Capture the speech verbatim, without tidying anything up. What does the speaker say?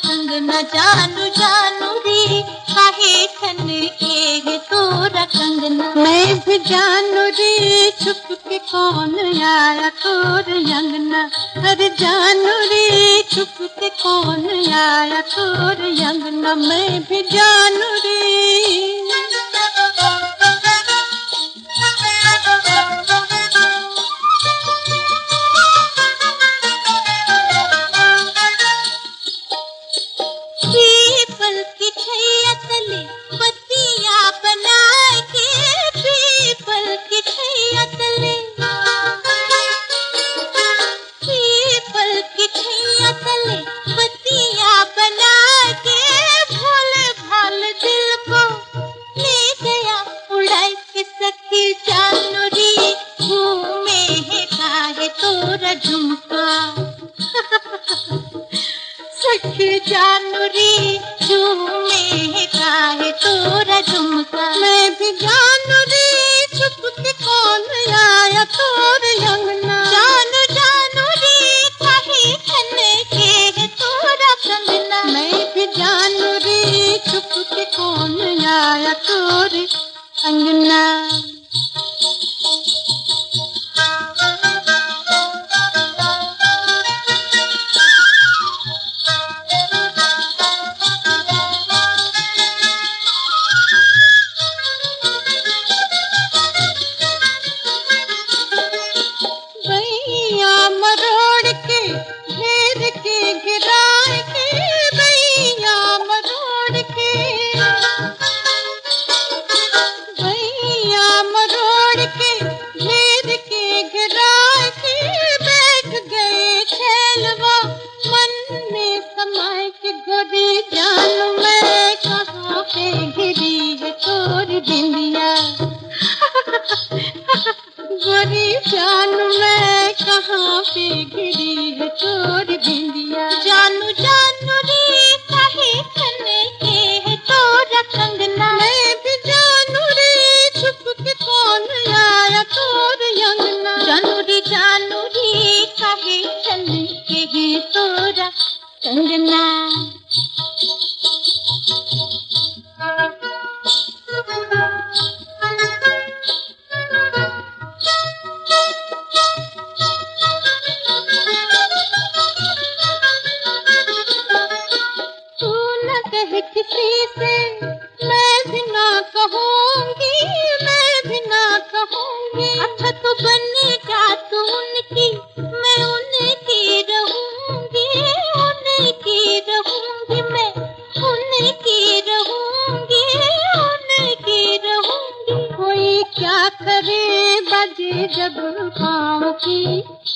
कंगना जानू जानू रे काहे खन के तोरा कंगना। मैं भी जानू रे छुप के कौन आया तोर अंगना। अरे जानू रे छुप के कौन आया तोर अंगना। मैं भी जानू रे। पीपल की छैया तले बत्तियां बना के, पीपल की छैया तले, पीपल की छैया तले बत्तियां बना के, भोले भाले दिल को ले गया उड़ा के सखी जानू रे। घूमे है काहे तोरा झुमका सखी जानू रे झूमे काहे तोरा झुमका। मैं भी जानू रे छुप के कौन आया तोर अंगना। जानू जानू रे काहे खन के तोरा कंगना। मैं भी जानू रे छुप के कौन आया तोर अंगना। मरोड़ के घेर के गिरा के, बैया मरोड़ के, बैया मरोड़ के घेर के गिरा के, बैठ गए खेलवा मन में समाए के। गोरी जानू मैं कहाँ पे गिरी है तोरी बिंदिया। गोरी जानू मैं कहाँ पे गिरी है तोरी बिंदिया। जानू जानू रे काहे खन के है तोरा कंगना। मैं भी जानू रे छुप के कौन आया तोर अंगना। जानू रे जानू रे काहे खन के है तोरा कंगना। किसी से मैं भी ना कहूँगी, मैं भी ना कहूँगी। अच्छा तो बनेगा तू उनकी, मैं उनकी रहूँगी, उनकी रहूँगी, मैं उनकी रहूँगी, उनकी रहूँगी। कोई क्या करे बजे जब पाँव की